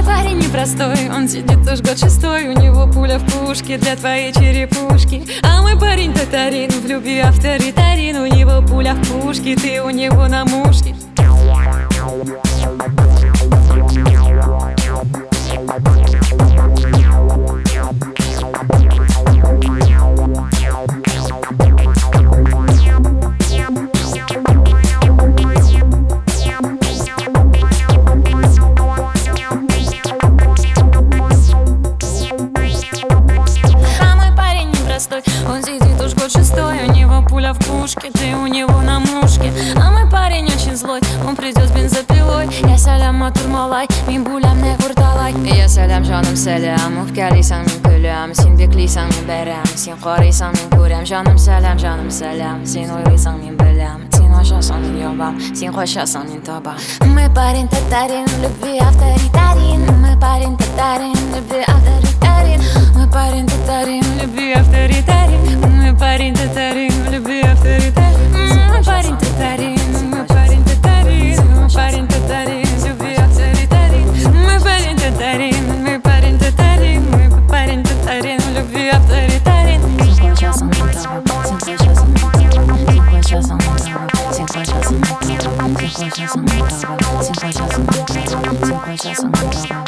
парень непростой, он сидит уж год шестой. У него пуля в пушке для твоей черепушки. А мой парень татарин, в любви авторитарин. У него пуля в пушке, ты у него на мушке. Он сидит уж год шестой, у него пуля в пушке, ты у него на мушке. А мой парень очень злой, он придет с бензопилой. Я сәлем матур малай, мин бүләмне курталай. Я сәлем жаным сәлем, үпкәлисәң мин көләм. Син биклисәң мин бәрәм, син карыйсаң мин күрәм. Жаным сәлем, син уйлыйсаң мин беләм. Син ачасың мин ябам, син качасың мин табам. Мой парень татарин, в любви авторитарин. Мой парень татарин, в любви авторитарин. Мой парень татарин, в любви авторитарин. Мой парень татарин, в любви авторитарин. Мой парень татарин, мой парень татарин. Мой парень татарин, в любви авторитарин. Мой парень татарин, мой парень татарин. Мой парень татарин, в любви авторитарин. Син качасың мин табам, син качасың мин табам. Син качасың мин табам, син качасың мин табам. Син качасың мин табам, син качасың мин табам. Син качасың мин табам.